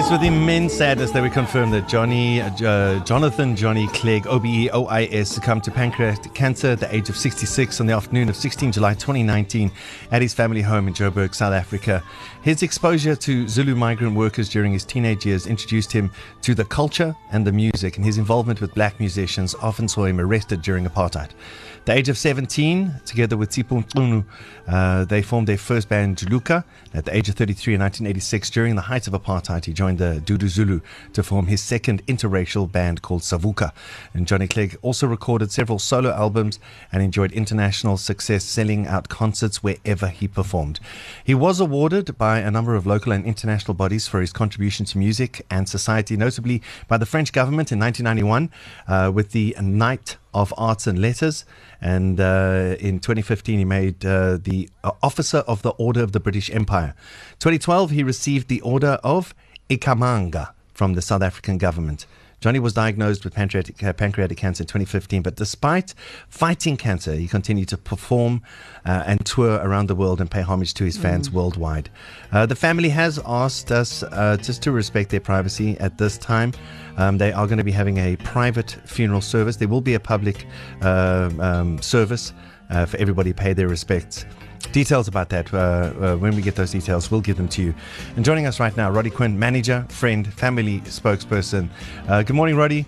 It's with immense sadness that we confirm that Jonathan Johnny Clegg, OBE-OIS, succumbed to pancreatic cancer at the age of 66 on the afternoon of 16 July 2019 at his family home in Joburg, South Africa. His exposure to Zulu migrant workers during his teenage years introduced him to the culture and the music, and his involvement with black musicians often saw him arrested during apartheid. At the age of 17, together with Tsipo Mchunu, they formed their first band, Juluka. At the age of 33 in 1986, during the height of apartheid, he joined the Dudu Zulu to form his second interracial band called Savuka. And Johnny Clegg also recorded several solo albums and enjoyed international success, selling out concerts wherever he performed. He was awarded by a number of local and international bodies for his contribution to music and society, notably by the French government in 1991 with the Knight of Arts and Letters, and in 2015 he made the Officer of the Order of the British Empire. 2012 he received the Order of Ikhamanga from the South African government. Johnny was diagnosed with pancreatic cancer in 2015, but despite fighting cancer, he continued to perform and tour around the world and pay homage to his fans worldwide. The family has asked us just to respect their privacy at this time. They are going to be having a private funeral service. There will be a public service for everybody to pay their respects. Details about that, when we get those details, we'll give them to you. And joining us right now, Roddy Quinn, manager, friend, family spokesperson. Good morning, Roddy.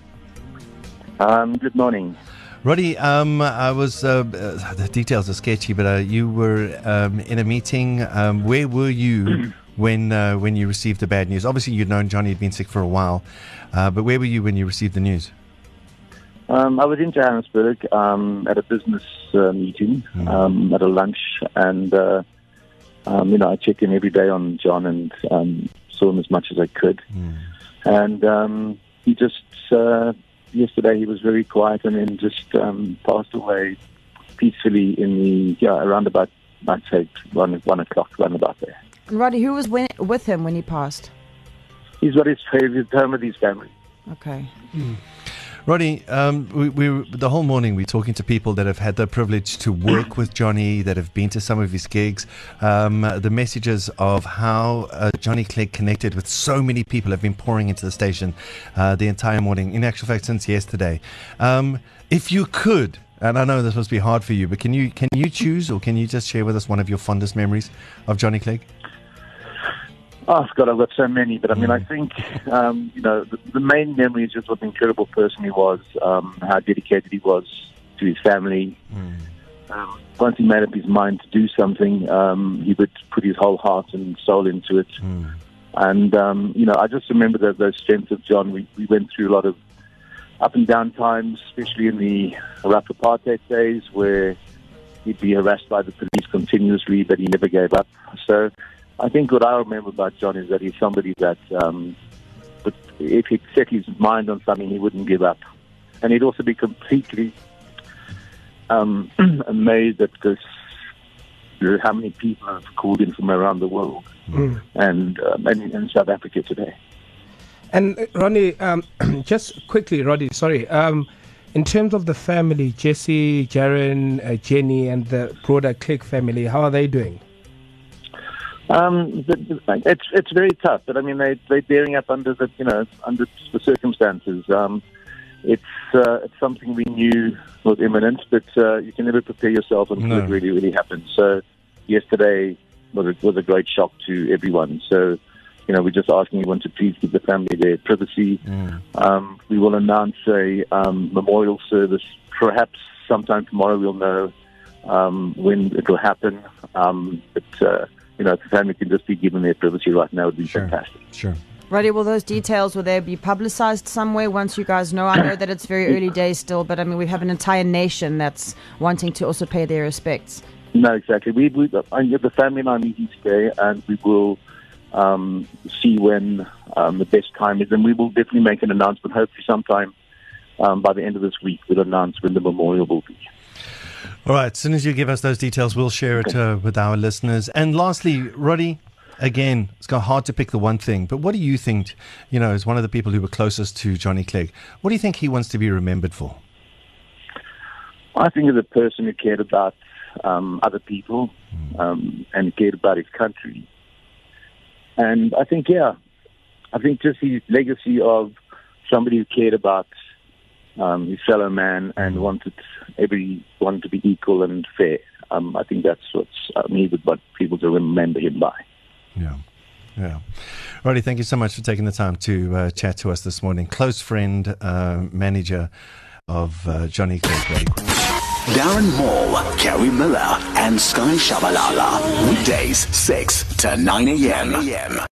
Good morning. Roddy, I was, the details are sketchy, but you were in a meeting. Where were you when you received the bad news? Obviously, you'd known Johnny had been sick for a while, but where were you when you received the news? I was in Johannesburg at a business meeting, at a lunch, and I check in every day on John and saw him as much as I could. And he just yesterday he was very quiet, and then just passed away peacefully in the around about, I'd say 1 o'clock, round about there. Roddy, who was with him when he passed? He's got his home with his family. Okay. Roddy, we the whole morning we're talking to people that have had the privilege to work with Johnny, that have been to some of his gigs. The messages of how Johnny Clegg connected with so many people have been pouring into the station the entire morning. In actual fact, since yesterday. If you could, and I know this must be hard for you, but can you choose, or can you just share with us one of your fondest memories of Johnny Clegg? Oh, God, I've got so many. But, I mean, I think, the main memory is just what an incredible person he was, how dedicated he was to his family. Once he made up his mind to do something, he would put his whole heart and soul into it. And, I just remember those strengths of John. We went through a lot of up and down times, especially in the rough apartheid days, where he'd be harassed by the police continuously, but he never gave up. So I think what I remember about John is that he's somebody that, if he set his mind on something, he wouldn't give up. And he'd also be completely amazed at how many people have called in from around the world and in South Africa today. And Ronnie, just quickly, Roddy, sorry. In terms of the family, Jesse, Jaren, Jenny, and the broader Clegg family, how are they doing? It's very tough, but I mean they're bearing up under the circumstances. It's something we knew was imminent, but you can never prepare yourself until it really happens. So yesterday was a great shock to everyone. So we're just asking everyone to please give the family their privacy. We will announce a memorial service, perhaps sometime tomorrow. We'll know when it will happen, but. If the family can just be given their privacy right now, it would be fantastic. Sure. Roddy, will those details, will they be publicized somewhere once you guys know? I know that it's very early days still, but I mean, we have an entire nation that's wanting to also pay their respects. No, exactly. The family and I are meeting today, and we will see when the best time is, and we will definitely make an announcement, hopefully sometime by the end of this week. We'll announce when the memorial will be. All right, as soon as you give us those details, we'll share it with our listeners. And lastly, Roddy, again, it's hard to pick the one thing, but what do you think, as one of the people who were closest to Johnny Clegg, what do you think he wants to be remembered for? I think as a person who cared about other people and cared about his country. And I think, I think just his legacy of somebody who cared about his fellow man and wanted everyone to be equal and fair. I think that's what's needed, what people to remember him by. Yeah. Roddy, thank you so much for taking the time to chat to us this morning. Close friend, manager of Johnny Clegg. Darren Moore, Kerry Miller, and Sky Shabalala. Weekdays, 6 to 9 a.m.